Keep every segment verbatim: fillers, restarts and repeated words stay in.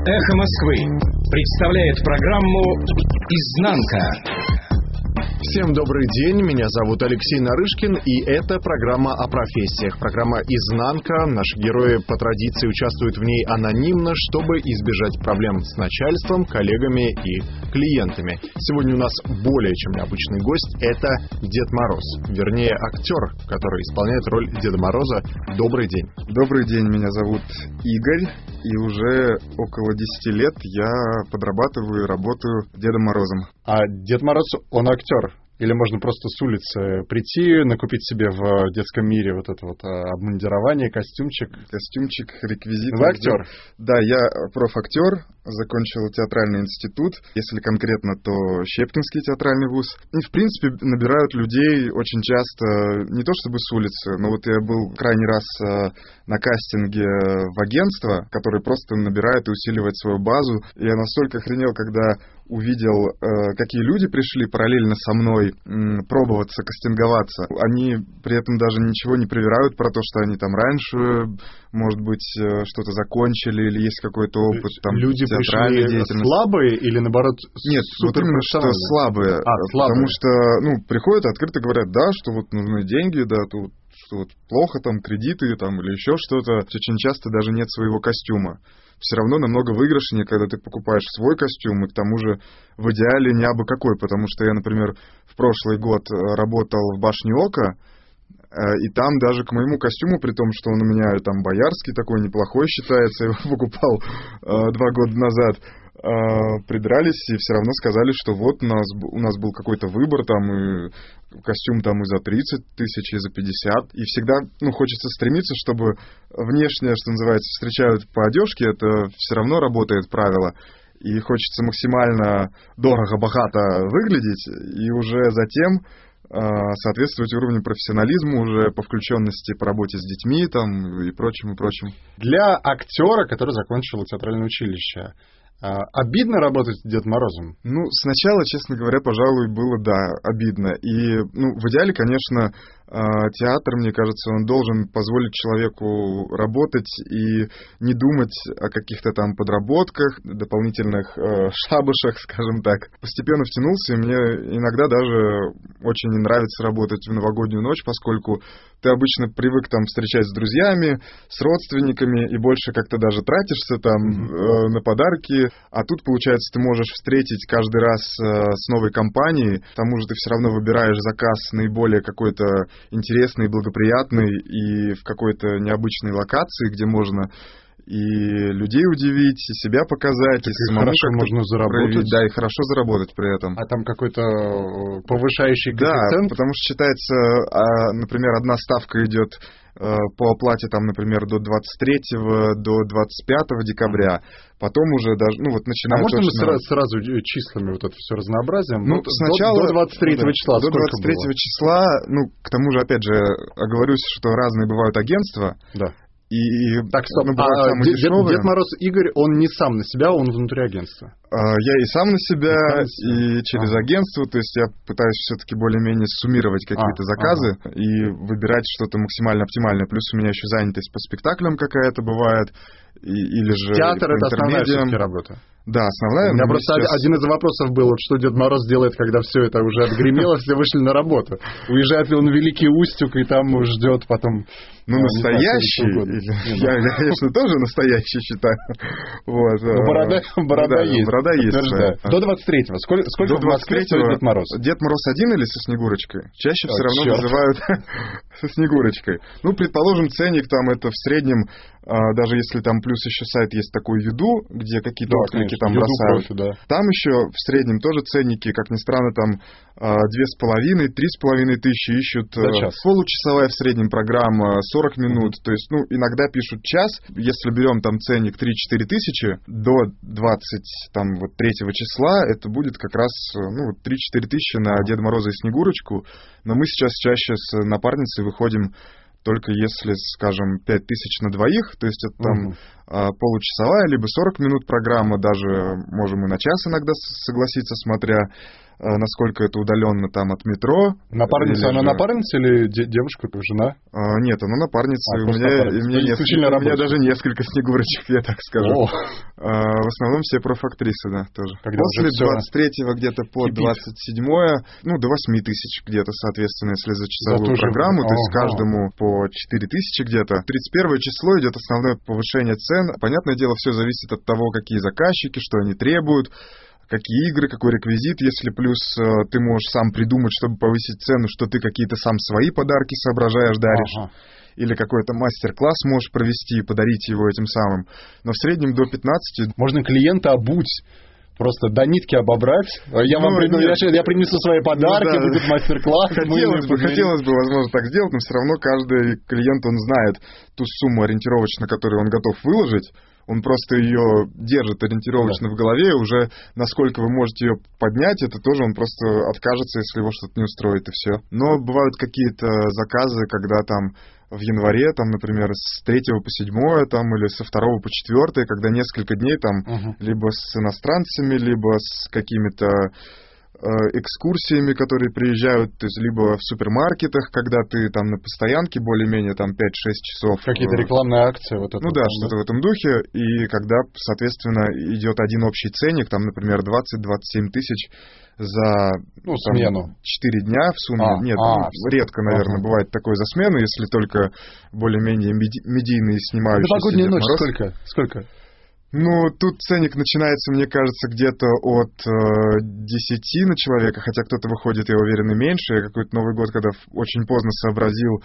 Эхо Москвы представляет программу «Изнанка». Всем добрый день, меня зовут Алексей Нарышкин, и это программа о профессиях. Программа «Изнанка». Наши герои по традиции участвуют в ней анонимно, чтобы избежать проблем с начальством, коллегами и клиентами. Сегодня у нас более чем необычный гость – это Дед Мороз. Вернее, актер, который исполняет роль Деда Мороза. Добрый день. Добрый день, меня зовут Игорь, и уже около десяти лет я подрабатываю и работаю Дедом Морозом. А Дед Мороз, он актер? Или можно просто с улицы прийти, накупить себе в детском мире вот это вот обмундирование, костюмчик? Костюмчик, реквизит. Вы актер? Да, я профактер, закончил театральный институт. Если конкретно, то Щепкинский театральный вуз. И, в принципе, набирают людей очень часто, не то чтобы с улицы, но вот я был крайний раз на кастинге в агентство, которое просто набирает и усиливает свою базу. И я настолько охренел, когда увидел, э, какие люди пришли параллельно со мной м, пробоваться, кастинговаться. Они при этом даже ничего не привирают про то, что они там раньше, может быть, э, что-то закончили или есть какой-то опыт там люди театральной пришли деятельности. Слабые или, наоборот, Нет, вот именно что слабые. А, слабые. Потому что, ну, приходят и открыто говорят, да, что вот нужны деньги, да, тут что вот плохо там, кредиты там или еще что-то. Очень часто даже нет своего костюма. Все равно намного выигрышнее, когда ты покупаешь свой костюм, и к тому же в идеале не абы какой, потому что я, например, в прошлый год работал в «Башне Ока», и там даже к моему костюму, при том, что он у меня там боярский такой, неплохой считается, я его покупал э, два года назад, э, придрались и все равно сказали, что вот у нас, у нас был какой-то выбор, там, и костюм там и за тридцать тысяч, и за пятьдесят, и всегда, ну, хочется стремиться, чтобы внешне, что называется, встречают по одежке, это все равно работает правило, и хочется максимально дорого-богато выглядеть, и уже затем соответствовать уровню профессионализма уже по включенности по работе с детьми там и прочим, и прочим. Для актера, который закончил театральное училище, обидно работать с Дедом Морозом? Ну, сначала, честно говоря, пожалуй, было, да, обидно. И, ну, в идеале, конечно, театр, мне кажется, он должен позволить человеку работать и не думать о каких-то там подработках, дополнительных э, шабашах, скажем так. Постепенно втянулся, и мне иногда даже очень не нравится работать в новогоднюю ночь, поскольку ты обычно привык там встречать с друзьями, с родственниками, и больше как-то даже тратишься там э, на подарки, а тут, получается, ты можешь встретить каждый раз э, с новой компанией, к тому же ты все равно выбираешь заказ наиболее какой-то интересный, благоприятный и в какой-то необычной локации, где можно и людей удивить, и себя показать, так и самому хорошо можно заработать. Проявить, да, и хорошо заработать при этом. А там какой-то повышающий коэффициент? Да, потому что считается, например, одна ставка идет по оплате, там, например, до двадцать третьего, до двадцать пятого декабря, потом уже даже, ну, вот начиная... А можно точно... мы сразу, сразу числами вот это все разнообразием? Ну, вот сначала... До, до двадцать третьего да, числа до двадцать третьего было? числа, ну, к тому же, опять же, оговорюсь, что разные бывают агентства. Да. И, так, стоп, ну, а Дед, Дед Мороз Игорь, он не сам на себя, он внутри агентства? Я и сам на себя, и, себя. и через ага. агентство, то есть я пытаюсь все-таки более-менее суммировать какие-то а, заказы ага. и выбирать что-то максимально оптимальное. Плюс у меня еще занятость по спектаклям какая-то бывает, и, или же театр — это основная все-таки работа? Да, основная. У меня просто сейчас... один из вопросов был, вот, что Дед Мороз делает, когда все это уже отгремело, все вышли на работу. Уезжает ли он в Великий Устюг, и там ждет потом... Ну, настоящий, я, конечно, тоже настоящий считаю. Вот. Борода, борода да, есть. Борода есть. Да. До двадцать третьего. Сколько, сколько До двадцать третьего Дед Мороз? Дед Мороз один или со Снегурочкой? Чаще а, все равно черт. называют со Снегурочкой. Ну, предположим, ценник там это в среднем, даже если там плюс еще сайт есть такой Юду, где какие-то да, отклики там Юду бросают. Профи, да. Там еще в среднем тоже ценники, как ни странно, там две с половиной, три с половиной тысячи ищут. Получасовая в среднем программа, сорок минут. То есть, ну, иногда пишут час. Если берем там ценник три-четыре тысячи, до двадцать третьего числа это будет как раз, ну, три-четыре тысячи на Деда Мороза и Снегурочку. Но мы сейчас чаще с напарницей выходим только если, скажем, пять тысяч на двоих, то есть это там uh-huh. получасовая, либо сорок минут программа, даже можем и на час иногда согласиться, смотря насколько это удаленно там от метро. Напарница, она же... напарница или де- девушка, жена? А, нет, она напарница. А, у меня, напарница. И мне несколько, у меня даже несколько снегурочек, я так скажу. А, в основном все профактрисы, да, тоже. Когда после двадцать третьего где-то по кипит. двадцать седьмое, ну, до восемь тысяч где-то, соответственно, если за часовую за программу, же... то есть каждому по четыре тысячи где-то. тридцать первое число идет основное повышение цен. Понятное дело, все зависит от того, какие заказчики, что они требуют, какие игры, какой реквизит, если плюс э, ты можешь сам придумать, чтобы повысить цену, что ты какие-то сам свои подарки соображаешь, даришь, ага. или какой-то мастер-класс можешь провести и подарить его этим самым. Но в среднем до пятнадцати... Можно клиента обуть, просто до нитки обобрать. Я, ну, вам приду, я, я принесу свои подарки, ну, да, будет мастер-класс. Хотелось бы, хотелось бы, возможно, так сделать, но все равно каждый клиент, он знает ту сумму ориентировочно, которую он готов выложить. Он просто ее держит ориентировочно да. в голове, и уже насколько вы можете ее поднять, это тоже он просто откажется, если его что-то не устроит, и все. Но бывают какие-то заказы, когда там в январе, там, например, с третьего по седьмое, там, или со второго по четвёртое, когда несколько дней там uh-huh. либо с иностранцами, либо с какими-то экскурсиями, которые приезжают, то есть либо в супермаркетах, когда ты там на постоянке более-менее там пять-шесть часов. Какие-то рекламные акции. Вот это ну да, там, что-то да? в этом духе. И когда, соответственно, идет один общий ценник, там, например, двадцать-двадцать семь тысяч за ну, смену. четыре дня в сумме. А, Нет, а, ну, редко, наверное, ага. бывает такое за смену, если только более-менее меди- медийные снимающиеся. Новогодняя ночь сколько? Сколько? Ну, тут ценник начинается, мне кажется, где-то от э, десяти на человека, хотя кто-то выходит, я уверен, и меньше. Я какой-то Новый год, когда очень поздно сообразил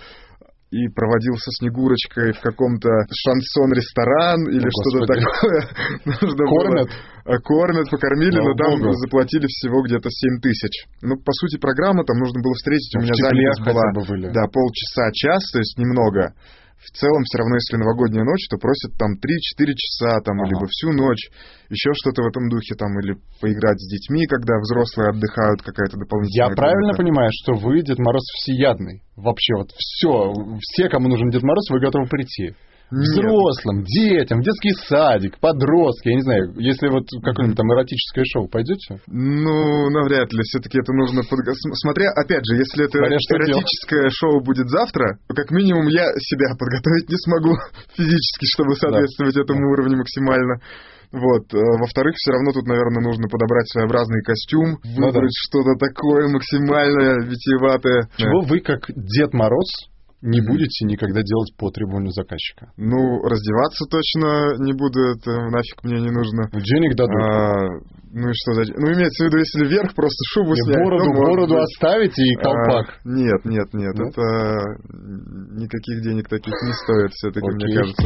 и проводил со Снегурочкой в каком-то шансон-ресторан или О, что-то Господи. такое. Кормят? Было, кормят, покормили, но, но там Богу. заплатили всего где-то семь тысяч. Ну, по сути, программа, там нужно было встретить, ну, у меня занятость была да, полчаса-час, то есть немного. В целом, все равно, если новогодняя ночь, то просят там три-четыре часа, там, ага. либо всю ночь, еще что-то в этом духе, там, или поиграть с детьми, когда взрослые отдыхают, какая-то дополнительная... Я правильно понимаю, что вы Дед Мороз всеядный? Вообще, вот все, все, кому нужен Дед Мороз, вы готовы прийти? Взрослым, детям, в детский садик, подростки, я не знаю, если вот какое-нибудь там эротическое шоу, пойдете? Ну, навряд ли, все-таки это нужно... Под... Смотря, опять же, если это Смотря, эротическое шоу будет завтра, то как минимум я себя подготовить не смогу физически, чтобы соответствовать да. этому да. уровню максимально. Вот. Во-вторых, все равно тут, наверное, нужно подобрать своеобразный костюм, выбрать ну, да. что-то такое максимально витиеватое. Чего вы, как Дед Мороз, не будете никогда делать по требованию заказчика? Ну, раздеваться точно не буду, это нафиг мне не нужно. Денег дадут. А, ну и что, ну имеется в виду, если вверх, просто шубу снять. Бороду, ну, бороду быть. Оставите и колпак. А, нет, нет, нет, нет, это никаких денег таких не стоит все-таки, Окей. мне кажется.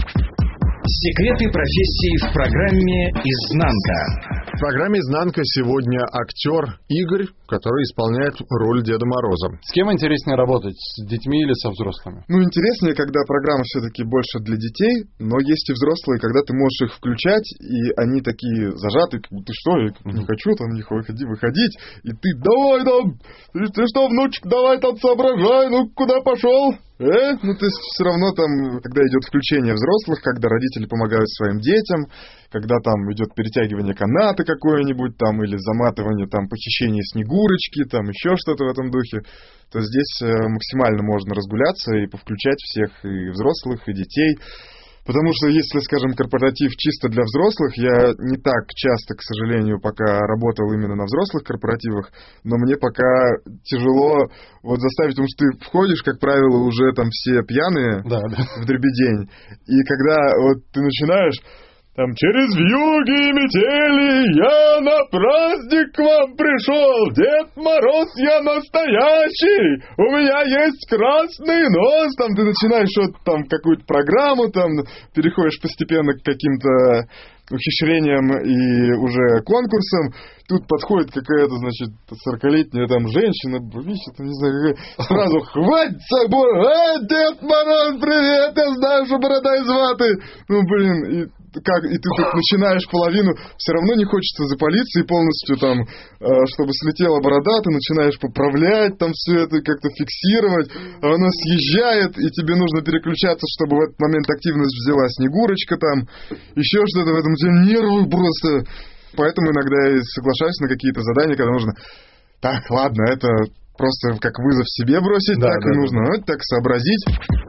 Секреты профессии в программе «Изнанка». В программе «Изнанка» сегодня актер Игорь, который исполняет роль Деда Мороза. С кем интереснее работать, с детьми или со взрослыми? Ну, интереснее, когда программа все-таки больше для детей, но есть и взрослые, когда ты можешь их включать, и они такие зажаты, как будто, ты что, я не хочу там них выходи, выходить, и ты давай там, ты, ты что, внучек, давай там соображай, ну куда пошел? Э? Ну, то есть все равно там, когда идет включение взрослых, когда родители помогают своим детям, когда там идет перетягивание каната какое-нибудь там, или заматывание, там, похищение Снегурочки, там, еще что-то в этом духе, то здесь максимально можно разгуляться и повключать всех, и взрослых, и детей. Потому что если, скажем, корпоратив чисто для взрослых, я не так часто, к сожалению, пока работал именно на взрослых корпоративах, но мне пока тяжело вот заставить, потому что ты входишь, как правило, уже там все пьяные да, да. в дребедень, и когда вот ты начинаешь... Там через вьюги и метели я на праздник к вам пришел. Дед Мороз, я настоящий. У меня есть красный нос. Там ты начинаешь вот там какую-то программу, там переходишь постепенно к каким-то ухищрением и уже конкурсам. Тут подходит какая-то, значит, сорокалетняя там женщина, видишь, там, не знаю, какая, сразу хватит собой, а, Дед Мороз, привет, я знаю, что борода из ваты. Ну, блин, и как, и ты тут начинаешь половину, все равно не хочется запалиться и полностью там, чтобы слетела борода, ты начинаешь поправлять там все это, как-то фиксировать, а оно съезжает, и тебе нужно переключаться, чтобы в этот момент активность взяла Снегурочка там, еще что-то в этом, тебе нервы просто. Поэтому иногда я соглашаюсь на какие-то задания, когда нужно так, ладно, это просто как вызов себе бросить, да, так да, и да. нужно ну, так сообразить.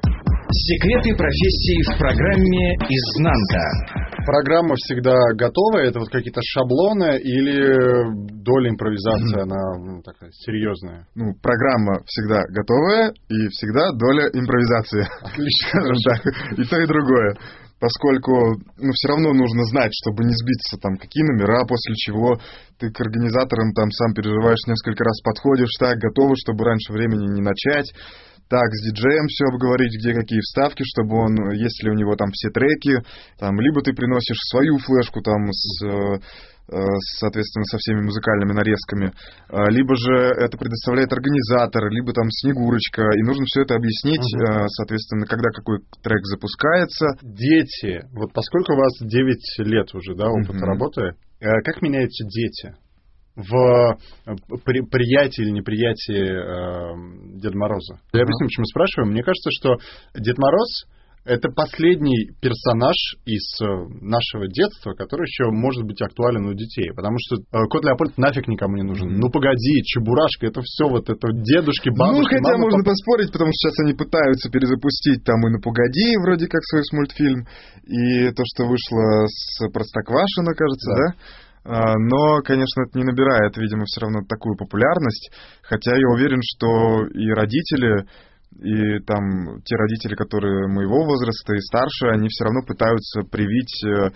Секреты профессии в программе «Изнанка». Программа всегда готова? Это вот какие-то шаблоны или доля импровизации, она ну, такая серьезная? Ну, программа всегда готовая и всегда доля импровизации. Отлично. Скажем так, и то, и другое. Поскольку, ну, все равно нужно знать, чтобы не сбиться, там, какие номера, после чего ты к организаторам там сам переживаешь, несколько раз подходишь, так, готовы, чтобы раньше времени не начать. Так, с диджеем все обговорить, где какие вставки, чтобы он, если у него там все треки, там, либо ты приносишь свою флешку там с, э, соответственно, со всеми музыкальными нарезками, либо же это предоставляет организатор, либо там Снегурочка, и нужно все это объяснить, uh-huh. соответственно, когда какой трек запускается. Дети, вот поскольку у вас девять лет уже, да, опыта uh-huh. работы, как меняются дети? В при, приятии или неприятии э, Деда Мороза. Я объясню, почему спрашиваю. Мне кажется, что Дед Мороз — это последний персонаж из нашего детства, который еще может быть актуален у детей. Потому что э, Кот Леопольд нафиг никому не нужен. Ну, погоди, Чебурашка — это все вот это дедушки, бабушки, Ну, хотя мама, можно папа. поспорить, потому что сейчас они пытаются перезапустить там и «Ну, погоди», вроде как свой мультфильм, и то, что вышло с Простоквашино, кажется, да? да? Но, конечно, это не набирает, видимо, все равно такую популярность, хотя я уверен, что и родители, и там те родители, которые моего возраста и старше, они все равно пытаются привить э,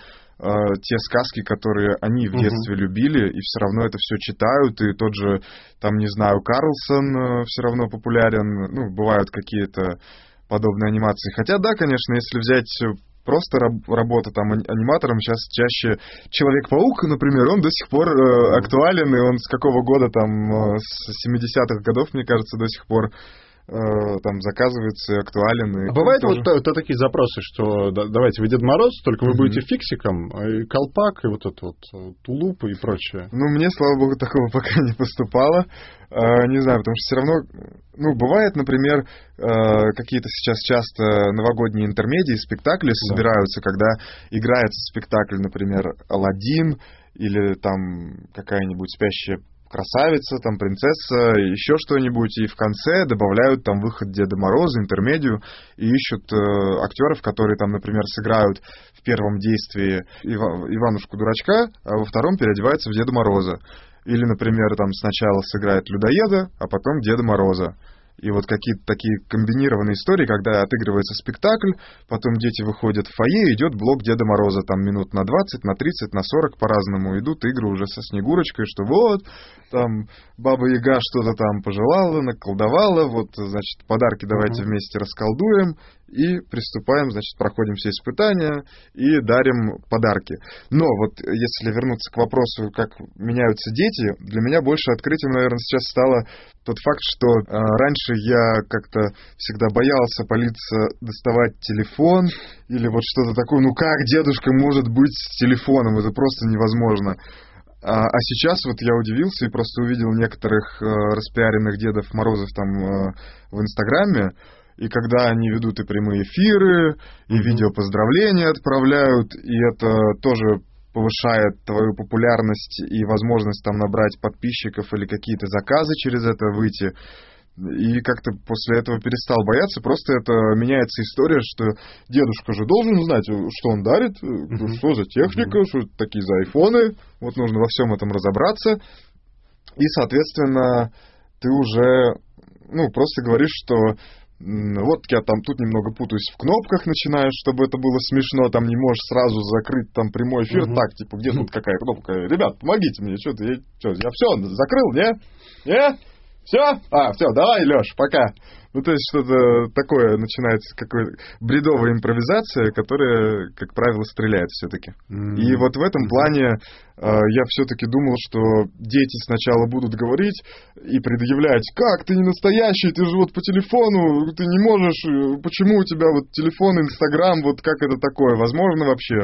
те сказки, которые они в детстве uh-huh. любили, и все равно это все читают, и тот же, там, не знаю, Карлсон все равно популярен, ну, бывают какие-то подобные анимации. Хотя, да, конечно, если взять... Просто раб- работа там аниматором, сейчас чаще Человек-паук, например, он до сих пор э, актуален, и он с какого года там, э, с семидесятых годов, мне кажется, до сих пор э, там заказывается и актуален. И а бывают тоже... вот то, то такие запросы, что да, давайте вы Дед Мороз, только вы mm-hmm. будете фиксиком, и колпак, и вот это вот тулуп и прочее. Ну, мне, слава богу, такого пока не поступало. Uh, не знаю, потому что все равно, ну, бывает, например, uh, какие-то сейчас часто новогодние интермедии, спектакли да. собираются, когда играется спектакль, например, «Аладдин» или там какая-нибудь «Спящая красавица», там «Принцесса», еще что-нибудь, и в конце добавляют там выход Деда Мороза, интермедию, и ищут uh, актеров, которые там, например, сыграют в первом действии Ива- Иванушку-дурачка, а во втором переодеваются в Деда Мороза. Или, например, там сначала сыграет людоеда, а потом Деда Мороза. И вот какие-то такие комбинированные истории, когда отыгрывается спектакль, потом дети выходят в фойе, идет блок Деда Мороза, там минут на двадцать, на тридцать, на сорок по-разному идут игры уже со Снегурочкой, что вот, там Баба Яга что-то там пожелала, наколдовала, вот, значит, подарки давайте uh-huh. вместе расколдуем, и приступаем, значит, проходим все испытания и дарим подарки. Но вот если вернуться к вопросу, как меняются дети, для меня больше открытием, наверное, сейчас стало тот факт, что э, раньше я как-то всегда боялся палиться доставать телефон или вот что-то такое. Ну как дедушка может быть с телефоном? Это просто невозможно. А, а сейчас вот я удивился и просто увидел некоторых э, распиаренных Дедов Морозов там э, в Инстаграме. И когда они ведут и прямые эфиры, и mm-hmm. видеопоздравления отправляют, и это тоже повышает твою популярность и возможность там набрать подписчиков или какие-то заказы через это выйти. И как-то после этого перестал бояться. Просто это меняется история, что дедушка же должен знать, что он дарит, mm-hmm. что за техника, mm-hmm. что это такие за айфоны. Вот нужно во всем этом разобраться. И, соответственно, ты уже, ну, просто говоришь, что вот я там тут немного путаюсь в кнопках, начинаешь, чтобы это было смешно, там не можешь сразу закрыть там прямой эфир, uh-huh. так, типа, где тут какая кнопка? Ребят, помогите мне, что-то, я, что, я все закрыл, не? Не? Все? А, все, давай, Леш, пока. Ну, то есть что-то такое начинается, какая-то бредовая импровизация, которая, как правило, стреляет все-таки. Mm-hmm. И вот в этом плане э, я все-таки думал, что дети сначала будут говорить и предъявлять, как ты не настоящий, ты же вот по телефону, ты не можешь, почему у тебя вот телефон, Инстаграм, вот как это такое, возможно вообще?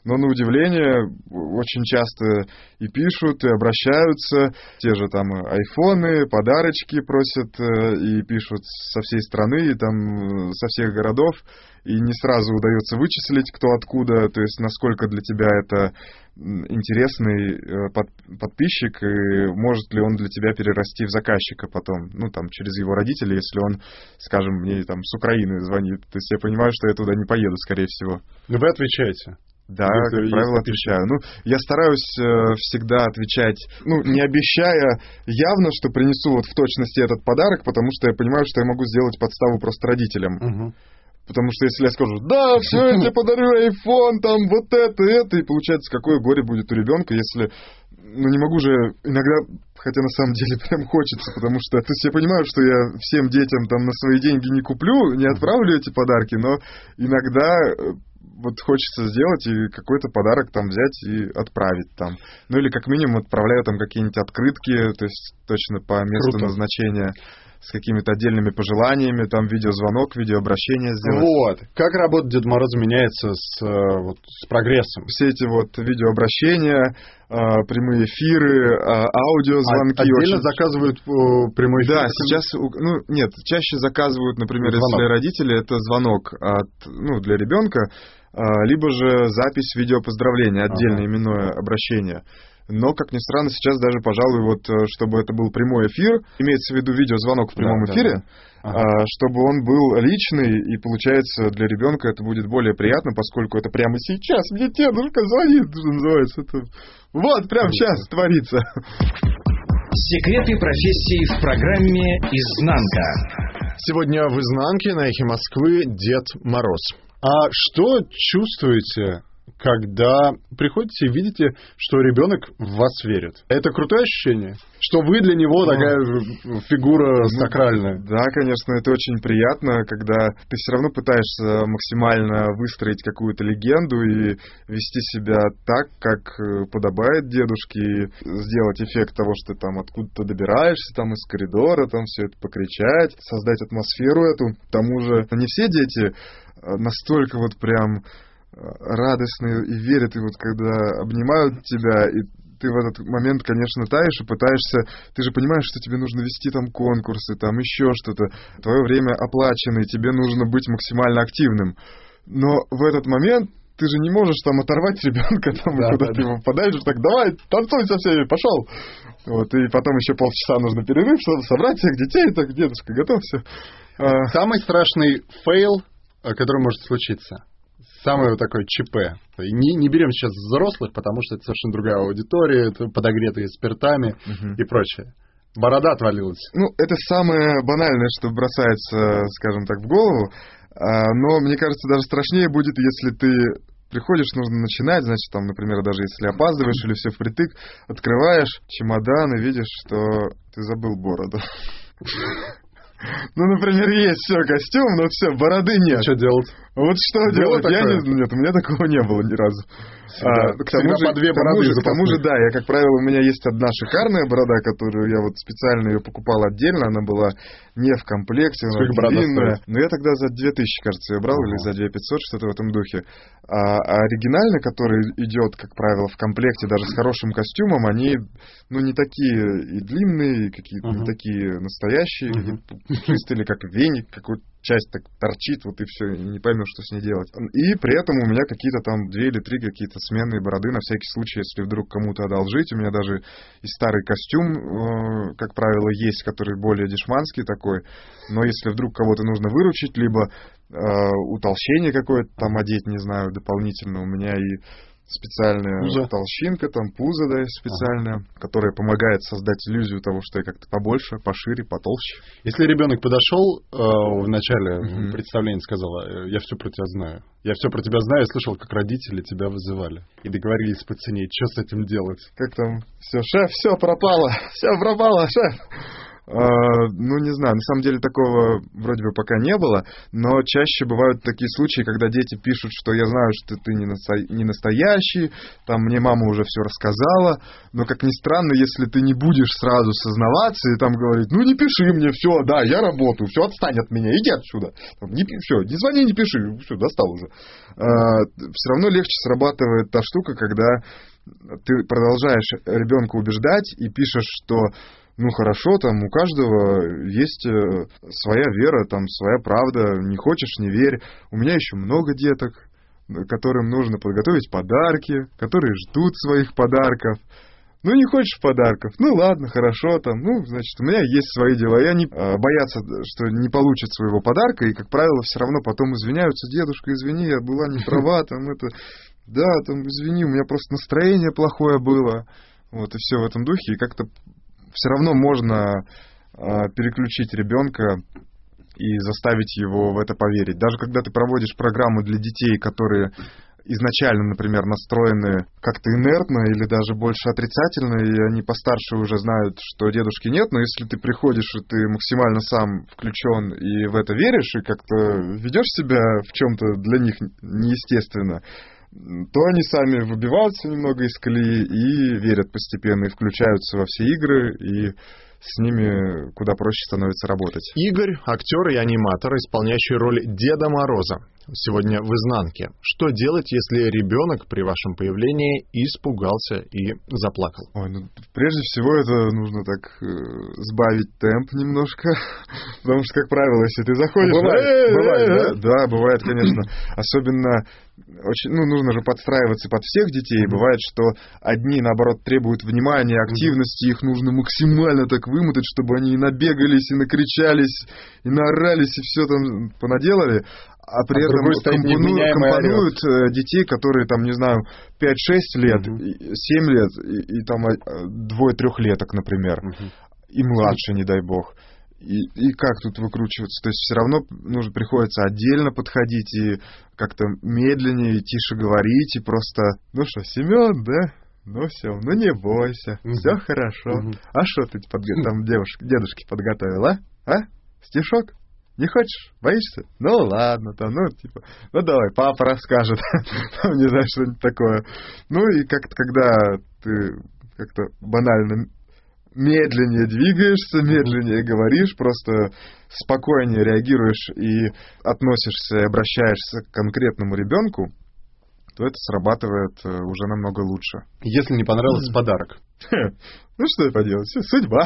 Но на удивление очень часто и пишут, и обращаются. Те же там айфоны, подарочки просят, и пишут со всей страны, и там со всех городов. И не сразу удается вычислить, кто откуда, то есть насколько для тебя это интересный под, подписчик, и может ли он для тебя перерасти в заказчика потом, ну, там, через его родителей, если он, скажем, мне там с Украины звонит. То есть я понимаю, что я туда не поеду, скорее всего. Но вы отвечаете? Да, как правило, отвечаю. Ну, я стараюсь э, всегда отвечать, ну, не обещая явно, что принесу вот в точности этот подарок, потому что я понимаю, что я могу сделать подставу просто родителям. Угу. Потому что если я скажу, да, все, я тебе подарю айфон, там, вот это, это, и получается, какое горе будет у ребенка, если, ну, не могу же иногда, хотя на самом деле прям хочется, потому что, то есть я понимаю, что я всем детям там на свои деньги не куплю, не отправлю эти подарки, но иногда вот хочется сделать и какой-то подарок там взять и отправить там. Ну, или как минимум отправляю там какие-нибудь открытки, то есть точно по месту Круто. Назначения, с какими-то отдельными пожеланиями, там видеозвонок, видеообращение сделать. Вот. Как работа Деда Мороза меняется с, вот, с прогрессом? Все эти вот видеообращения, прямые эфиры, аудиозвонки. А, отдельно очень... заказывают прямой эфир? Да, сейчас, ну, нет, чаще заказывают, например, звонок. Если родители, это звонок от, ну, для ребенка, либо же запись видеопоздравления, отдельное ага. именное обращение. Но, как ни странно, сейчас даже, пожалуй, вот, чтобы это был прямой эфир, имеется в виду видеозвонок в прямом да, эфире, да, да. Ага. чтобы он был личный, и, получается, для ребенка это будет более приятно, поскольку это прямо сейчас мне дедушка звонит, что называется. Это... Вот, прямо сейчас творится. Секреты профессии в программе «Изнанка». Сегодня в «Изнанке» на «Эхе Москвы» Дед Мороз. А что чувствуете, когда приходите и видите, что ребенок в вас верит? Это крутое ощущение? Что вы для него такая фигура сакральная? Да, конечно, это очень приятно, когда ты все равно пытаешься максимально выстроить какую-то легенду и вести себя так, как подобает дедушке, и сделать эффект того, что ты там откуда-то добираешься, там из коридора, там все это покричать, создать атмосферу эту. К тому же не все дети настолько вот прям радостные и верят, и вот когда обнимают тебя, и ты в этот момент, конечно, таешь и пытаешься, ты же понимаешь, что тебе нужно вести там конкурсы, там еще что-то, твое время оплачено, и тебе нужно быть максимально активным. Но в этот момент ты же не можешь там оторвать ребенка, там, да, куда да, ты да. попадаешь, так, давай, танцуй со всеми, пошел. Вот, и потом еще полчаса нужно перерыв, чтобы собрать всех детей, так, дедушка, готовься. Самый страшный фейл, который может случиться. Самое вот такое ЧП. Не, не берем сейчас взрослых, потому что это совершенно другая аудитория, это подогретые спиртами uh-huh. и прочее. Борода отвалилась. Ну, это самое банальное, что бросается, скажем так, в голову. Но, мне кажется, даже страшнее будет, если ты приходишь, нужно начинать, значит, там, например, даже если опаздываешь или все впритык, открываешь чемодан и видишь, что ты забыл бороду. Ну, например, есть все, костюм, но все, бороды нет. Что делать? Вот что Было делать? Такое? Я не знаю. Нет, у меня такого не было ни разу. Всегда, а, к тому же, по две бороды. К тому же, да, я, как правило, у меня есть одна шикарная борода, которую я вот специально ее покупал отдельно, она была не в комплекте, она длинная. Но я тогда за две тысячи, кажется, ее брал, ага. или за две тысячи пятьсот, что-то в этом духе. А, а оригинально, который идет, как правило, в комплекте, даже с хорошим костюмом, они, ну, не такие и длинные, и какие-то ага. не такие настоящие, ага. пушистые, или как веник, какой-то часть так торчит, вот и все, и не поймешь, что с ней делать. И при этом у меня какие-то там две или три какие-то сменные бороды, на всякий случай, если вдруг кому-то одолжить. У меня даже и старый костюм, э, как правило, есть, который более дешманский такой. Но если вдруг кого-то нужно выручить, либо э, утолщение какое-то там одеть, не знаю, дополнительно, у меня и специальная пузо. Толщинка, там пузо, да, специальная, ага. которая помогает создать иллюзию того, что я как-то побольше, пошире, потолще. Если ребенок подошел э, в начале mm-hmm. представления, сказал, я все про тебя знаю. Я все про тебя знаю, я слышал, как родители тебя вызывали. И договорились по цене, что с этим делать? Как там, все, шеф, все пропало, все пропало, шеф. Ну, не знаю, на самом деле такого вроде бы пока не было, но чаще бывают такие случаи, когда дети пишут, что я знаю, что ты не, насто... не настоящий, там мне мама уже все рассказала, но, как ни странно, если ты не будешь сразу сознаваться и там говорить, ну, не пиши мне, все, да, я работаю, все, отстань от меня, иди отсюда, там, не, все, не звони, не пиши, все, достал уже. А, все равно легче срабатывает та штука, когда ты продолжаешь ребенка убеждать и пишешь, что ну хорошо, там у каждого есть своя вера, там своя правда, не хочешь — не верь. У меня еще много деток, которым нужно подготовить подарки, которые ждут своих подарков. Ну, не хочешь подарков? Ну, ладно, хорошо, там, ну, значит, у меня есть свои дела. И они э, боятся, что не получат своего подарка, и, как правило, все равно потом извиняются: дедушка, извини, я была не права, там, это, да, там, извини, у меня просто настроение плохое было. Вот, и все в этом духе, и как-то все равно можно э, переключить ребенка и заставить его в это поверить. Даже когда ты проводишь программу для детей, которые изначально, например, настроены как-то инертно или даже больше отрицательно, и они постарше уже знают, что дедушки нет, но если ты приходишь, и ты максимально сам включен и в это веришь, и как-то ведешь себя в чем-то для них неестественно, то они сами выбиваются немного из колеи и верят постепенно, и включаются во все игры, и с ними куда проще становится работать. Игорь — актер и аниматор, исполняющий роль Деда Мороза. Сегодня в «Изнанке». Что делать, если ребенок при вашем появлении испугался и заплакал? Ой, ну, прежде всего, это нужно так э, сбавить темп немножко, потому что, как правило, если ты заходишь... Бывает, бывает, да? Да, бывает, конечно. Особенно, очень, ну, нужно же подстраиваться под всех детей. Бывает, что одни, наоборот, требуют внимания, активности, их нужно максимально так вымотать, чтобы они и набегались, и накричались, и наорались, и все там понаделали. А при а этом компонуют, компонуют детей, которые, там, не знаю, пять-шесть лет, угу. семь лет, и, и там двое-трехлеток, например, угу. и младше, не дай бог. И, и как тут выкручиваться? То есть все равно нужно, приходится отдельно подходить и как-то медленнее и тише говорить, и просто, ну что, Семен, да? Ну все, ну не бойся, угу. все хорошо. Угу. А что ты подго- там девушке, дедушке подготовил, а? А? Стишок? Не хочешь? Боишься? Ну ладно, там, ну типа, ну давай, папа расскажет, там, не знаю, что-нибудь такое. Ну и как-то, когда ты как-то банально медленнее двигаешься, медленнее говоришь, просто спокойнее реагируешь и относишься, и обращаешься к конкретному ребенку, то это срабатывает уже намного лучше. Если не понравился подарок. Ну что я поделать, судьба.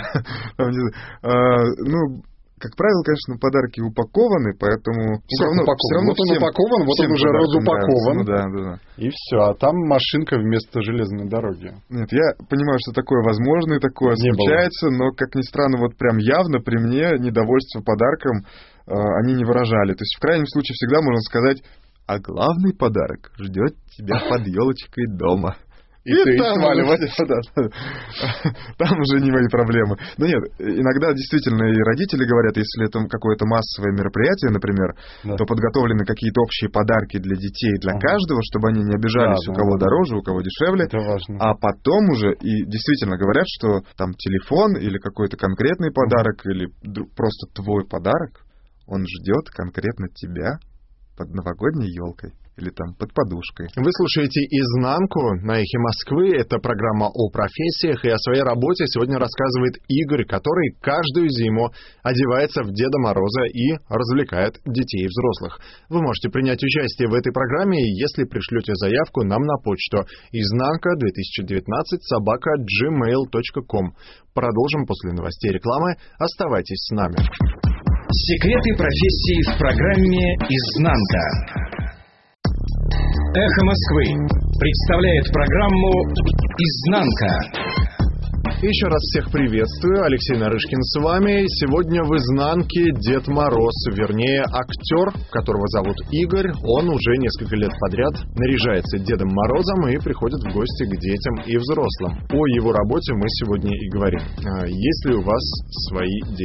Ну, как правило, конечно, подарки упакованы, поэтому все равно, все равно вот он упакован, вот он уже разупакован. Ну, да, да, да. И все, а там машинка вместо железной дороги. Нет, я понимаю, что такое возможно и такое не случается, было. Но, как ни странно, вот прям явно при мне недовольство подарком э, они не выражали. То есть в крайнем случае всегда можно сказать: а главный подарок ждет тебя под елочкой дома. И, и ты сваливать. Там уже не мои проблемы. Но нет, иногда действительно и родители говорят, если это какое-то массовое мероприятие, например, да. то подготовлены какие-то общие подарки для детей, для ага. каждого, чтобы они не обижались, да, у кого да, дороже, да. у кого дешевле. Это важно. А потом уже, и действительно говорят, что там телефон или какой-то конкретный подарок, ага. или просто твой подарок, он ждет конкретно тебя под новогодней елкой. Или там под подушкой. Вы слушаете «Изнанку» на Эхе Москвы. Это программа о профессиях, и о своей работе сегодня рассказывает Игорь, который каждую зиму одевается в Деда Мороза и развлекает детей и взрослых. Вы можете принять участие в этой программе, если пришлете заявку нам на почту изнанка две тысячи девятнадцать собака джимейл точка ком. Продолжим после новостей и рекламы. Оставайтесь с нами. Секреты профессии в программе «Изнанка». Эхо Москвы представляет программу «Изнанка». Еще раз всех приветствую. Алексей Нарышкин с вами. Сегодня в «Изнанке» Дед Мороз, вернее, актер, которого зовут Игорь. Он уже несколько лет подряд наряжается Дедом Морозом и приходит в гости к детям и взрослым. О его работе мы сегодня и говорим. Есть ли у вас свои дети?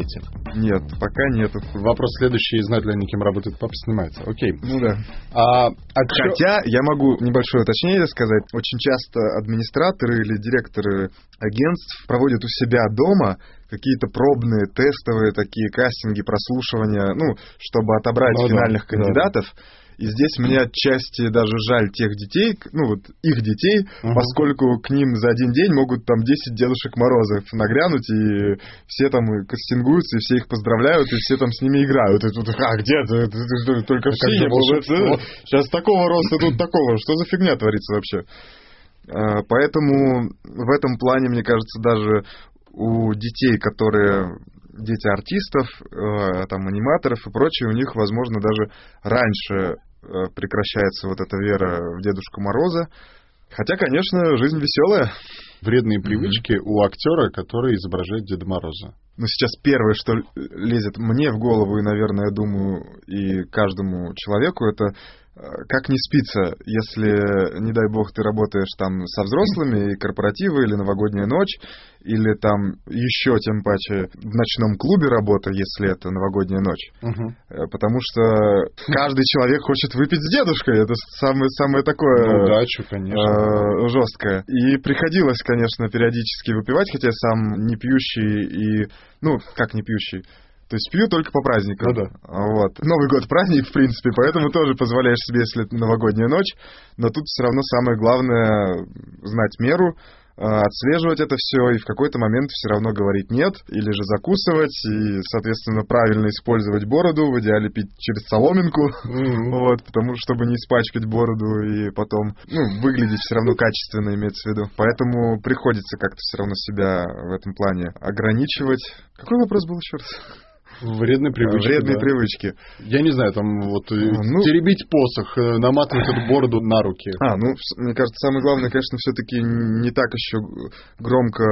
Нет, пока нет. Вопрос следующий, знают ли они, кем работает папа, снимается. Окей. Ну да. А, а Хотя я могу небольшое уточнение сказать. Очень часто администраторы или директоры агентств проводят у себя дома какие-то пробные, тестовые такие кастинги, прослушивания, ну, чтобы отобрать ну, финальных да, кандидатов. Да. И здесь мне отчасти даже жаль тех детей, ну вот их детей, uh-huh. поскольку к ним за один день могут там десять Дедушек Морозов нагрянуть, и все там кастингуются, и все их поздравляют, и все там с ними играют. И тут, а где ты? ты, ты, ты только в синем был. Сейчас такого роста, тут такого. Что за фигня творится вообще? Поэтому в этом плане, мне кажется, даже у детей, которые... дети артистов, там, аниматоров и прочее, у них, возможно, даже раньше прекращается вот эта вера в Дедушку Мороза. Хотя, конечно, жизнь веселая. Вредные привычки mm-hmm. у актера, который изображает Деда Мороза. Ну, сейчас первое, что лезет мне в голову, и, наверное, я думаю, и каждому человеку, это как не спится, если, не дай бог, ты работаешь там со взрослыми, и корпоративы, или новогодняя ночь, или там еще, тем паче, в ночном клубе работа, если это новогодняя ночь. Uh-huh. Потому что каждый человек хочет выпить с дедушкой. Это самое, самое такое... Ну, удачу, конечно. Э, жесткое. И приходилось, конечно, периодически выпивать, хотя я сам не пьющий и... Ну, как не пьющий? То есть пью только по праздникам. Ну, да. Вот. Новый год праздник, в принципе, поэтому тоже позволяешь себе, если это новогодняя ночь. Но тут все равно самое главное знать меру, отслеживать это все и в какой-то момент все равно говорить нет, или же закусывать, и, соответственно, правильно использовать бороду, в идеале пить через соломинку, mm-hmm. вот, потому что, чтобы не испачкать бороду и потом, ну, выглядеть все равно качественно, имеется в виду. Поэтому приходится как-то все равно себя в этом плане ограничивать. Какой вопрос был еще раз? Вредные привычки. Вредные да. привычки. Я не знаю, там вот ну, теребить посох, наматывать эту бороду на руки. А, ну, мне кажется, самое главное, конечно, все-таки не так еще громко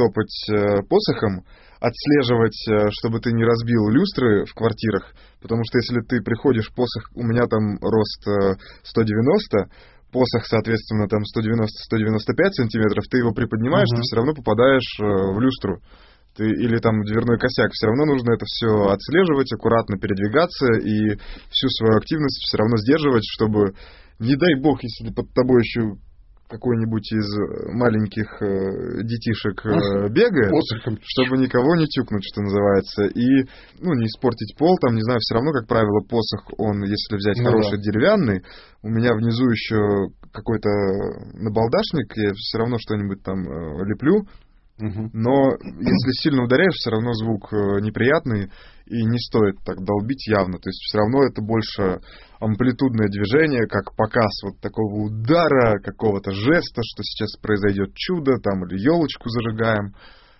топать посохом, отслеживать, чтобы ты не разбил люстры в квартирах, потому что если ты приходишь, посох, у меня там рост сто девяносто, посох, соответственно, там сто девяносто - сто девяносто пять сантиметров, ты его приподнимаешь, uh-huh. ты все равно попадаешь в люстру. Ты, или там дверной косяк, все равно нужно это все отслеживать, аккуратно передвигаться и всю свою активность все равно сдерживать, чтобы, не дай бог, если под тобой еще какой-нибудь из маленьких э, детишек э, бегает, посохом, чтобы никого не тюкнуть, что называется, и, ну, не испортить пол, там, не знаю, все равно, как правило, посох, он, если взять ну, хороший да. деревянный, у меня внизу еще какой-то набалдашник, я все равно что-нибудь там э, леплю, Uh-huh. но если сильно ударяешь, все равно звук неприятный, и не стоит так долбить явно. То есть все равно это больше амплитудное движение, как показ вот такого удара, какого-то жеста, что сейчас произойдет чудо, там, или елочку зажигаем.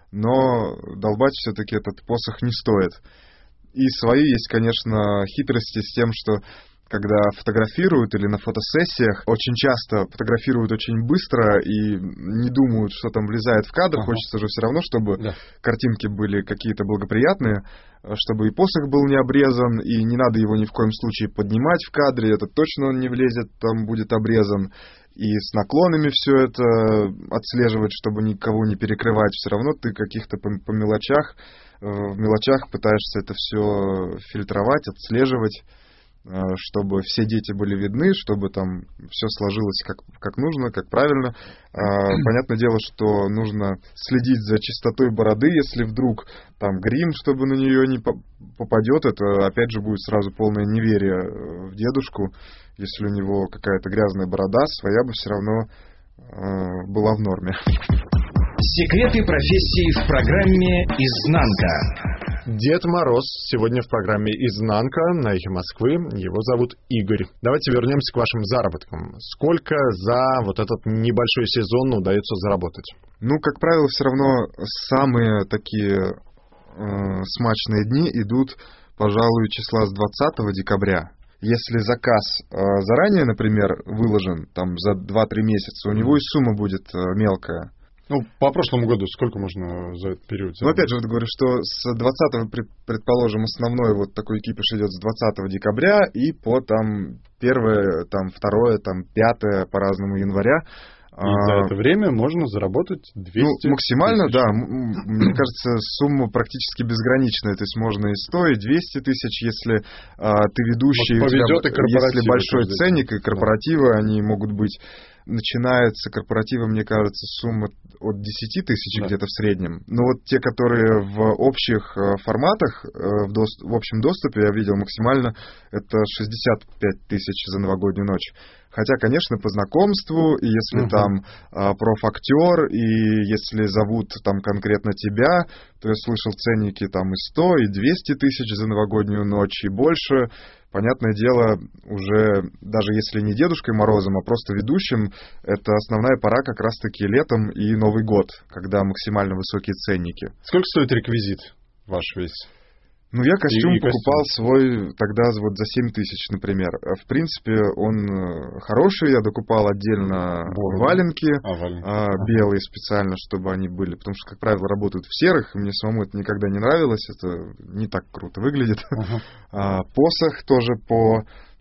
Но долбать все-таки этот посох не стоит. И свои есть, конечно, хитрости с тем, что когда фотографируют или на фотосессиях, очень часто фотографируют очень быстро и не думают, что там влезает в кадр. Ага. Хочется же все равно, чтобы да. картинки были какие-то благоприятные, чтобы и посох был не обрезан, и не надо его ни в коем случае поднимать в кадре, это точно он не влезет, там будет обрезан. И с наклонами все это отслеживать, чтобы никого не перекрывать. Все равно ты каких-то по, по мелочах, в мелочах пытаешься это все фильтровать, отслеживать, чтобы все дети были видны, чтобы там все сложилось как, как нужно, как правильно. Понятное дело, что нужно следить за чистотой бороды, если вдруг там грим, чтобы на нее не попадет, это опять же будет сразу полное неверие в дедушку. Если у него какая-то грязная борода, своя бы все равно была в норме. Секреты профессии в программе «Изнанка». Дед Мороз сегодня в программе «Изнанка» на Эхе Москвы. Его зовут Игорь. Давайте вернемся к вашим заработкам. Сколько за вот этот небольшой сезон удается заработать? Ну, как правило, все равно самые такие э, смачные дни идут, пожалуй, числа с двадцатого декабря. Если заказ э, заранее, например, выложен там за два-три месяца, у него и сумма будет э, мелкая. Ну, по прошлому году сколько можно за этот период? Ну, опять же, вот говорю, что с двадцатого, предположим, основной вот такой кипиш идет с двадцатого декабря и по там первое, там второе, там пятое, по-разному января. И за это время можно заработать двести Ну, максимально, тысяч. да. Мне кажется, сумма практически безграничная. То есть можно и сто, и двести тысяч, если а, ты ведущий, Может, у тебя, повезет, и корпоративы если большой тоже ценник, и да. корпоративы, они могут быть... Начинается корпоратива, мне кажется, сумма от десяти тысяч да. где-то в среднем. Но вот те, которые в общих э, форматах, э, в, дост... в общем доступе, я видел максимально, это шестьдесят пять тысяч за новогоднюю ночь. Хотя, конечно, по знакомству, и если uh-huh. там э, профактер, и если зовут там конкретно тебя, то я слышал ценники там и сто, и двести тысяч за новогоднюю ночь, и больше. Понятное дело, уже даже если не Дедушкой Морозом, а просто ведущим, это основная пора как раз-таки летом и Новый год, когда максимально высокие ценники. Сколько стоит реквизит ваш весь? Ну, я костюм и, и покупал костюм. свой тогда вот за семь тысяч, например. В принципе, он хороший, я докупал отдельно Бору. валенки, а, валенки. А, белые специально, чтобы они были, потому что, как правило, работают в серых, и мне самому это никогда не нравилось, это не так круто выглядит. Uh-huh. А, посох тоже по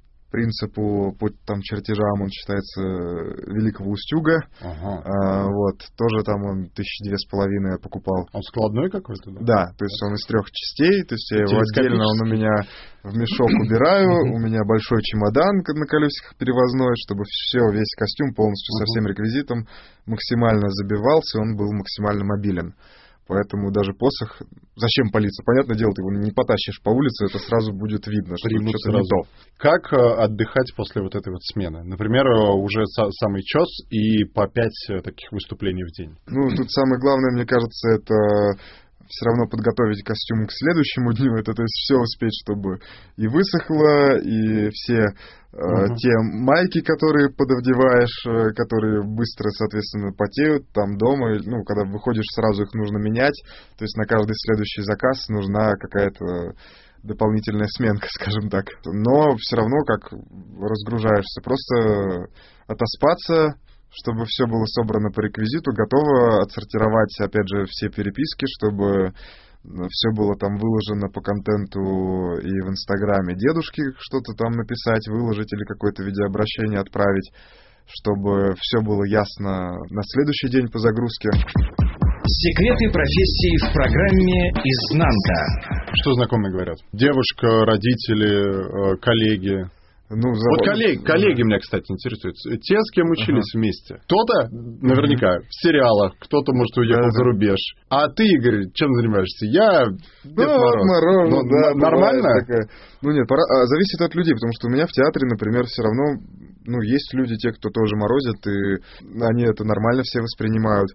принципу, по там чертежам, он считается Великого Устюга. Ага. А, вот, тоже там он тысячи две с половиной я покупал. Он складной какой-то, да? Да, то есть он из трех частей, то есть я его отдельно, он у меня в мешок убираю, у меня большой чемодан на колесиках перевозной, чтобы все, весь костюм полностью со всем реквизитом максимально забивался, он был максимально мобилен. Поэтому даже посох... Зачем палиться? Понятное дело, ты его не потащишь по улице, это сразу будет видно, что Примут что-то сразу. не то. Как отдыхать после вот этой вот смены? Например, уже самый чёс и по пять таких выступлений в день. Ну, тут самое главное, мне кажется, это... все равно подготовить костюм к следующему дню, это то есть все успеть, чтобы и высохло, и все э, uh-huh. те майки, которые пододеваешь, э, которые быстро, соответственно, потеют там дома, ну, когда выходишь, сразу их нужно менять, то есть на каждый следующий заказ нужна какая-то дополнительная сменка, скажем так. Но все равно как разгружаешься, просто отоспаться, чтобы все было собрано по реквизиту, готово отсортировать, опять же, все переписки, чтобы все было там выложено по контенту и в Инстаграме дедушки, что-то там написать, выложить или какое-то видеообращение отправить, чтобы все было ясно на следующий день по загрузке. Секреты профессии в программе «Изнанка». Что знакомые говорят? Девушка, родители, коллеги... Ну, за... Вот коллеги, коллеги меня, кстати, интересуют. Те, с кем учились ага. вместе. Кто-то, наверняка, в сериалах, кто-то, может, уехал да, за рубеж. А ты, Игорь, чем занимаешься? Я Дед ну, Мороз. Мороз ну, да, нормально? Такая... Ну, нет, пора... а, зависит от людей, потому что у меня в театре, например, все равно, ну, есть люди, те, кто тоже морозят, и они это нормально все воспринимают.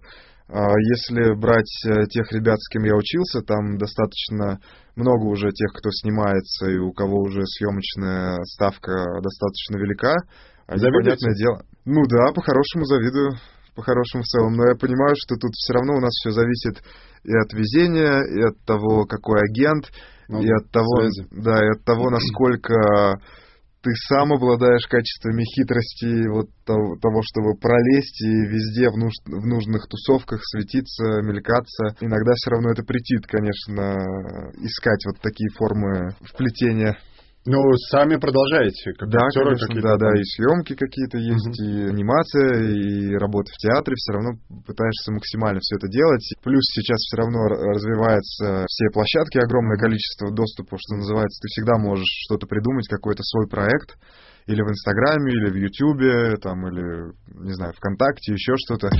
Если брать тех ребят, с кем я учился, там достаточно много уже тех, кто снимается, и у кого уже съемочная ставка достаточно велика. Они, понятное дело... Ну да, по-хорошему завидую, по-хорошему в целом. Но я понимаю, что тут все равно у нас все зависит и от везения, и от того, какой агент, ну, и от того, да, и от того, насколько... ты сам обладаешь качествами хитрости вот того, того, чтобы пролезть и везде в, нуж, в нужных тусовках светиться, мелькаться. Иногда все равно это претит, конечно, искать вот такие формы вплетения. Ну, сами продолжаете, как да, актеры конечно, какие-то. Да, да, и съемки какие-то есть, uh-huh. и анимация, и работа в театре. Все равно пытаешься максимально все это делать. Плюс сейчас все равно развиваются все площадки, огромное количество доступа, что называется. Ты всегда можешь что-то придумать, какой-то свой проект. Или в Инстаграме, или в Ютубе, там, или, не знаю, ВКонтакте, еще что-то.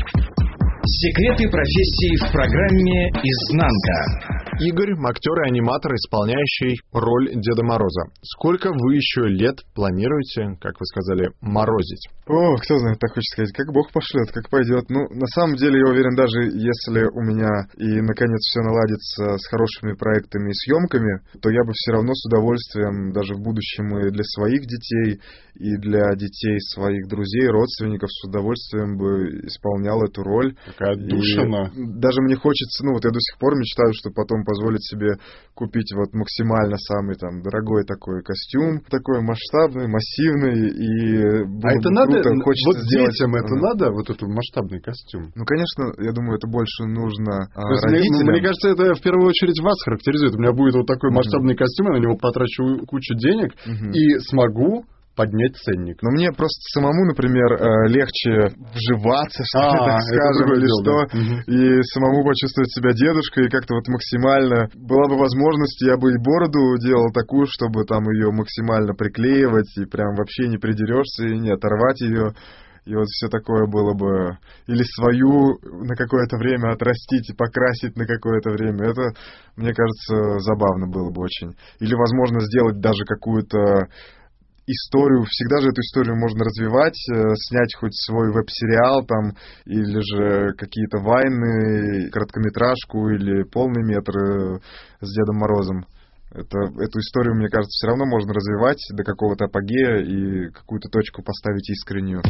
Секреты профессии в программе «Изнанка». Игорь, актер и аниматор, исполняющий роль Деда Мороза. Сколько вы еще лет планируете, как вы сказали, морозить? О, кто знает, так хочет сказать, как Бог пошлет, как пойдет. Ну, на самом деле, я уверен, даже если у меня и, наконец, все наладится с хорошими проектами и съемками, то я бы все равно с удовольствием, даже в будущем и для своих детей, и для детей своих друзей, родственников, с удовольствием бы исполнял эту роль. Какая отдушина. Даже мне хочется, ну вот я до сих пор мечтаю, что потом позволить себе купить вот максимально самый там дорогой такой костюм, такой масштабный, массивный, и а это надо, хочется вот сделать... детям это надо, вот этот масштабный костюм? Ну, конечно, я думаю, это больше нужно а, родителям. Мне, мне кажется, это в первую очередь вас характеризует. У меня будет вот такой масштабный mm-hmm. костюм, я на него потрачу кучу денег mm-hmm. и смогу поднять ценник. Но мне просто самому, например, легче вживаться, что ли, так скажем, или что, и самому почувствовать себя дедушкой, и как-то вот максимально... Была бы возможность, я бы и бороду делал такую, чтобы там ее максимально приклеивать, и прям вообще не придерешься, и не оторвать ее. И вот все такое было бы... Или свою на какое-то время отрастить и покрасить на какое-то время. Это, мне кажется, забавно было бы очень. Или, возможно, сделать даже какую-то историю. Всегда же эту историю можно развивать, снять хоть свой веб-сериал там, или же какие-то вайны, короткометражку или полный метр с Дедом Морозом. Это, эту историю, мне кажется, все равно можно развивать до какого-то апогея и какую-то точку поставить искреннюю.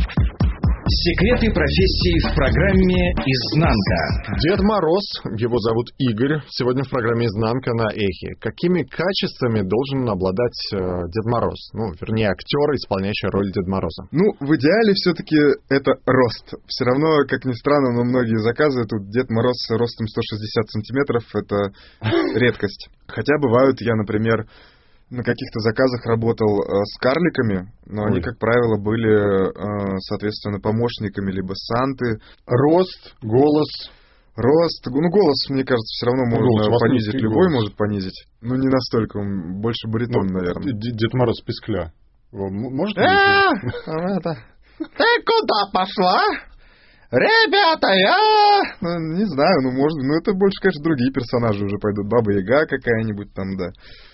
Секреты профессии в программе «Изнанка». Дед Мороз, его зовут Игорь, сегодня в программе «Изнанка» на Эхе. Какими качествами должен обладать э, Дед Мороз? Ну, вернее, актер, исполняющий роль Деда Мороза. Ну, в идеале все-таки это рост. Все равно, как ни странно, но многие заказывают. Тут Дед Мороз ростом сто шестьдесят сантиметров — это редкость. Хотя бывают, я, например, на каких-то заказах работал э, с карликами, но Ой. они, как правило, были, э, соответственно, помощниками либо Санты. Рост, голос. Рост, ну, голос, мне кажется, все равно можно голос, понизить, любой голос. может понизить. Ну, не настолько, он больше баритон, ну, наверное. Дед Мороз Пискля. Может понизить? Ты куда пошла? Ребята, я... Ну, не знаю, ну, может, ну, это больше, конечно, другие персонажи уже пойдут. Баба Яга какая-нибудь там, да.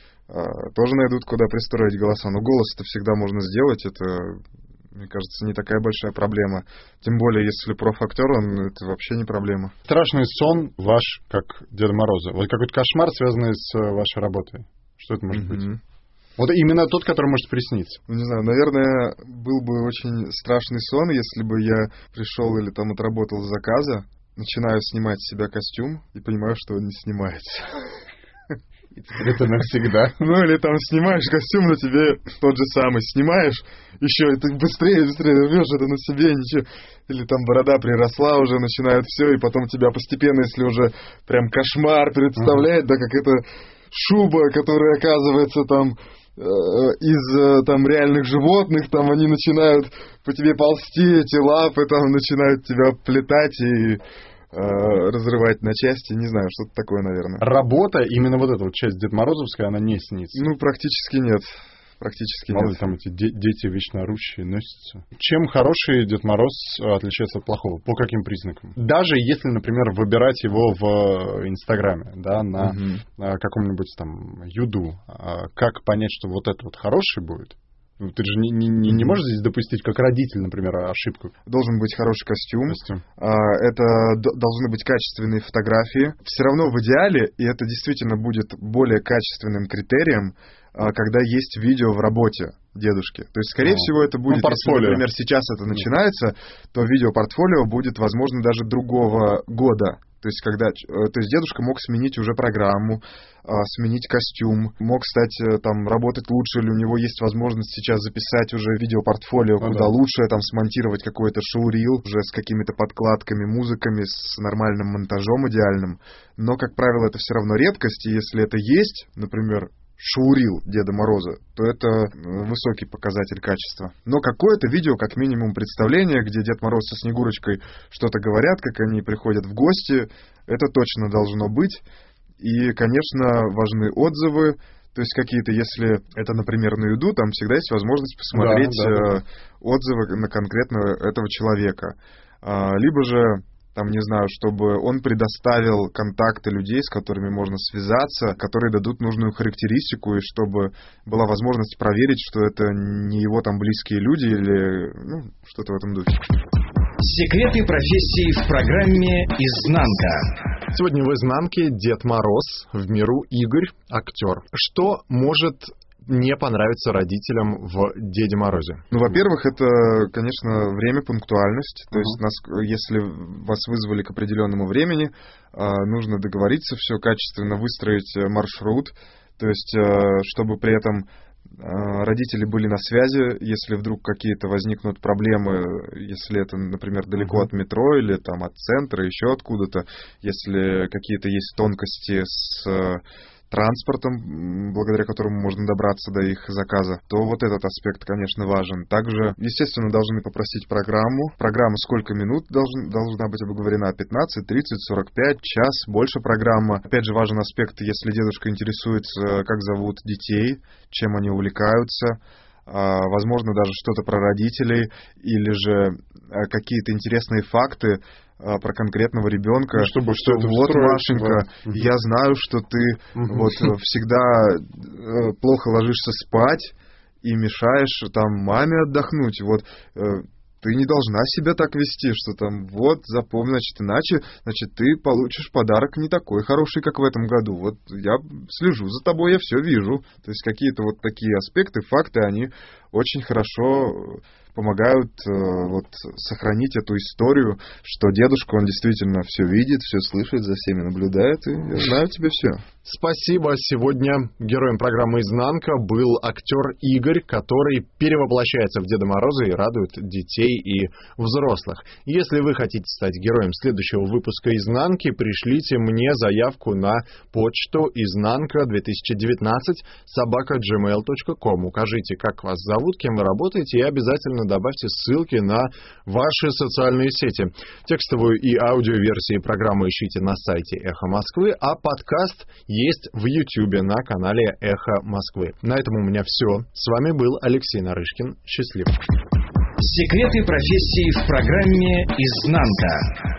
Тоже найдут, куда пристроить голоса. Но голос-то всегда можно сделать. Это, мне кажется, не такая большая проблема. Тем более, если профактер, он, это вообще не проблема. Страшный сон ваш, как Деда Мороза. Вот какой-то кошмар, связанный с вашей работой. Что это может mm-hmm. быть? Вот именно тот, который может присниться. Ну, не знаю, наверное, был бы очень страшный сон, если бы я пришел или там отработал с заказа, начинаю снимать с себя костюм и понимаю, что он не снимается. Это навсегда. Ну, или там снимаешь костюм, на тебе тот же самый снимаешь, еще и ты быстрее, быстрее рвешь это на себе, ничего. Или там борода приросла уже, начинает все, и потом тебя постепенно, если уже прям кошмар представляет, uh-huh. да, как это шуба, которая оказывается там э, из э, там реальных животных, там они начинают по тебе ползти, эти лапы там начинают тебя плетать и... разрывать на части, не знаю, что-то такое, наверное. Работа, именно вот эта вот часть Дед Морозовская, она не снится? Ну, практически нет. Практически Мало нет. ли там эти де- дети вечно орущие носятся. Чем хороший Дед Мороз отличается от плохого? По каким признакам? Даже если, например, выбирать его в Инстаграме, да, на, угу. на каком-нибудь там Юду, как понять, что вот это вот хороший будет? Ты же не, не, не, не можешь здесь допустить, как родитель, например, ошибку. Должен быть хороший костюм. костюм. Это должны быть качественные фотографии. Все равно в идеале, и это действительно будет более качественным критерием, когда есть видео в работе дедушки. То есть, скорее О. всего, это будет, ну, если, например, сейчас это начинается, то видеопортфолио будет, возможно, даже другого года. То есть, когда, то есть дедушка мог сменить уже программу, сменить костюм, мог стать там работать лучше, или у него есть возможность сейчас записать уже видеопортфолио, ну, куда да. лучше там смонтировать какой-то шоу-рил уже с какими-то подкладками, музыками, с нормальным монтажом идеальным. Но, как правило, это все равно редкость, и если это есть, например, шоу-рил Деда Мороза, то это высокий показатель качества. Но какое-то видео, как минимум, представление, где Дед Мороз со Снегурочкой что-то говорят, как они приходят в гости, это точно должно быть. И, конечно, важны отзывы. То есть какие-то, если это, например, на Юду, там всегда есть возможность посмотреть да, да, да. отзывы на конкретно этого человека. Либо же... Там, не знаю, чтобы он предоставил контакты людей, с которыми можно связаться, которые дадут нужную характеристику, и чтобы была возможность проверить, что это не его там близкие люди или ну, что-то в этом духе. Секреты профессии в программе «Изнанка». Сегодня в «Изнанке» Дед Мороз, в миру Игорь, актер. Что может... не понравится родителям в Деде Морозе? Ну, во-первых, это, конечно, время, пунктуальность. То uh-huh. есть, нас, если вас вызвали к определенному времени, нужно договориться, все качественно выстроить маршрут. То есть, чтобы при этом родители были на связи, если вдруг какие-то возникнут проблемы, если это, например, далеко uh-huh. от метро или там от центра, еще откуда-то, если какие-то есть тонкости с транспортом, благодаря которому можно добраться до их заказа, то вот этот аспект, конечно, важен. Также, естественно, должны попросить программу. Программа сколько минут должен, должна быть обговорена? пятнадцать, тридцать, сорок пять, час, больше программа. Опять же, важен аспект, если дедушка интересуется, как зовут детей, чем они увлекаются, возможно, даже что-то про родителей или же какие-то интересные факты про конкретного ребенка, ну, чтобы что вот, Машенька, да. я знаю, что ты угу. вот всегда плохо ложишься спать и мешаешь там маме отдохнуть. Вот ты не должна себя так вести, что там, вот, запомни, значит, иначе, значит, ты получишь подарок не такой хороший, как в этом году. Вот я слежу за тобой, я все вижу. То есть какие-то вот такие аспекты, факты, они очень хорошо помогают э, вот сохранить эту историю, что дедушка, он действительно все видит, все слышит, за всеми наблюдает, и я знаю тебе все. Спасибо. Сегодня героем программы «Изнанка» был актер Игорь, который перевоплощается в Деда Мороза и радует детей и взрослых. Если вы хотите стать героем следующего выпуска «Изнанки», пришлите мне заявку на почту изнанка две тысячи девятнадцать собака джимейл точка ком. Укажите, как вас зовут, кем вы работаете, и обязательно добавьте ссылки на ваши социальные сети. Текстовую и аудиоверсии программы ищите на сайте «Эхо Москвы», а подкаст есть в Ютьюбе на канале «Эхо Москвы». На этом у меня все. С вами был Алексей Нарышкин. Счастливо. Секреты профессии в программе «Изнанка».